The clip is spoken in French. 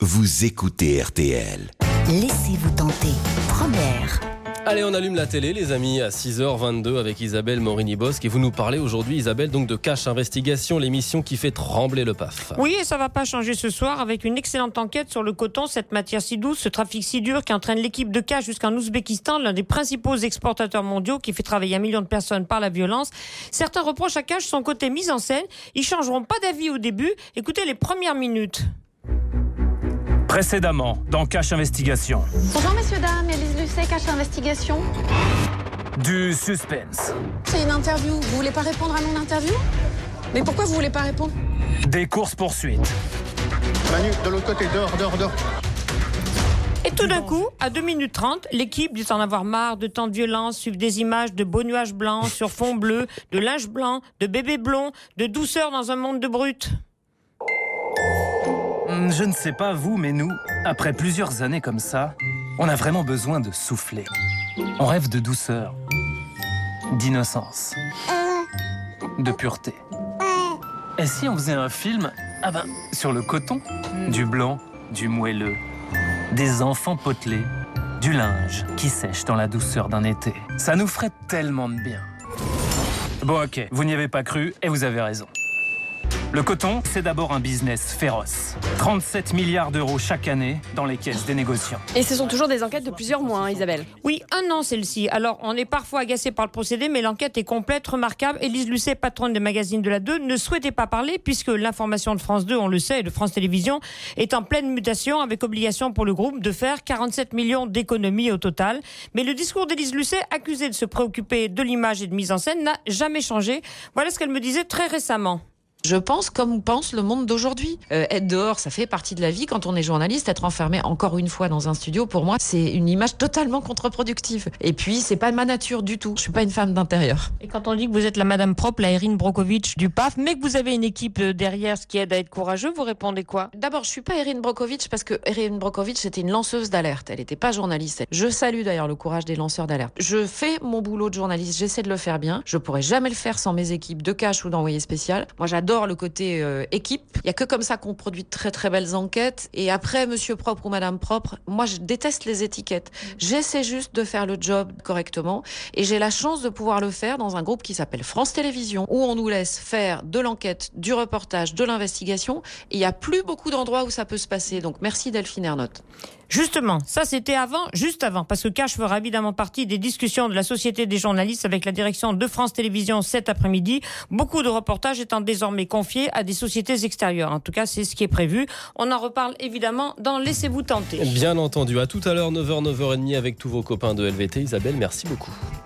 vous écoutez RTL. Laissez-vous tenter. Première. Allez, on allume la télé, les amis, à 6h22 avec Isabelle Morini-Bosque. Et vous nous parlez aujourd'hui, Isabelle, donc de Cash Investigation, l'émission qui fait trembler le PAF. Oui, et ça ne va pas changer ce soir avec une excellente enquête sur le coton, cette matière si douce, ce trafic si dur qui entraîne l'équipe de Cash jusqu'en Ouzbékistan, l'un des principaux exportateurs mondiaux qui fait travailler 1 million de personnes par la violence. Certains reprochent à Cash son côté mise en scène. Ils changeront pas d'avis au début. Écoutez les premières minutes. Précédemment, dans Cash Investigation. Bonjour messieurs, dames, Élise Lucet, Cash Investigation. Du suspense. C'est une interview, vous voulez pas répondre à mon interview? Mais pourquoi vous voulez pas répondre? Des courses-poursuites. Manu, de l'autre côté, dehors. Et tout d'un coup, à 2 minutes 30, l'équipe dit en avoir marre de tant de violence, suivent des images de beaux nuages blancs sur fond bleu, de linge blanc, de bébés blonds, de douceur dans un monde de brutes. Je ne sais pas vous, mais nous, après plusieurs années comme ça, on a vraiment besoin de souffler. On rêve de douceur, d'innocence, de pureté. Et si on faisait un film, sur le coton, du blanc, du moelleux, des enfants potelés, du linge qui sèche dans la douceur d'un été. Ça nous ferait tellement de bien. Bon, ok, vous n'y avez pas cru et vous avez raison. Le coton, c'est d'abord un business féroce. 37 milliards d'euros chaque année dans les caisses des négociants. Et ce sont toujours des enquêtes de plusieurs mois, Isabelle. Oui, 1 an celle-ci. Alors, on est parfois agacé par le procédé, mais l'enquête est complète, remarquable. Élise Lucet, patronne des magazines de la 2, ne souhaitait pas parler puisque l'information de France 2, on le sait, et de France Télévisions, est en pleine mutation avec obligation pour le groupe de faire 47 millions d'économies au total. Mais le discours d'Élise Lucet, accusée de se préoccuper de l'image et de mise en scène, n'a jamais changé. Voilà ce qu'elle me disait très récemment. Je pense comme pense le monde d'aujourd'hui. Être dehors, ça fait partie de la vie. Quand on est journaliste, être enfermé encore une fois dans un studio, pour moi, c'est une image totalement contre-productive. Et puis, c'est pas ma nature du tout. Je suis pas une femme d'intérieur. Et quand on dit que vous êtes la Madame propre, la Erin Brockovich du PAF, mais que vous avez une équipe derrière, ce qui aide à être courageux, vous répondez quoi? D'abord, je suis pas Erin Brockovich parce que Erin Brockovich, c'était une lanceuse d'alerte. Elle était pas journaliste. Je salue d'ailleurs le courage des lanceurs d'alerte. Je fais mon boulot de journaliste. J'essaie de le faire bien. Je pourrais jamais le faire sans mes équipes de Cash ou d'Envoyé spécial. Moi, j'adore le côté équipe. Il y a que comme ça qu'on produit de très très belles enquêtes. Et après, Monsieur Propre ou Madame Propre, moi je déteste les étiquettes. J'essaie juste de faire le job correctement. Et j'ai la chance de pouvoir le faire dans un groupe qui s'appelle France Télévisions, où on nous laisse faire de l'enquête, du reportage, de l'investigation. Et il n'y a plus beaucoup d'endroits où ça peut se passer. Donc merci Delphine Ernotte. Justement, ça c'était juste avant, parce que Cash fera évidemment partie des discussions de la Société des journalistes avec la direction de France Télévisions cet après-midi. Beaucoup de reportages étant désormais confiés à des sociétés extérieures. En tout cas, c'est ce qui est prévu. On en reparle évidemment dans Laissez-vous tenter. Bien entendu. À tout à l'heure, 9h, 9h30 avec tous vos copains de LVT. Isabelle, merci beaucoup.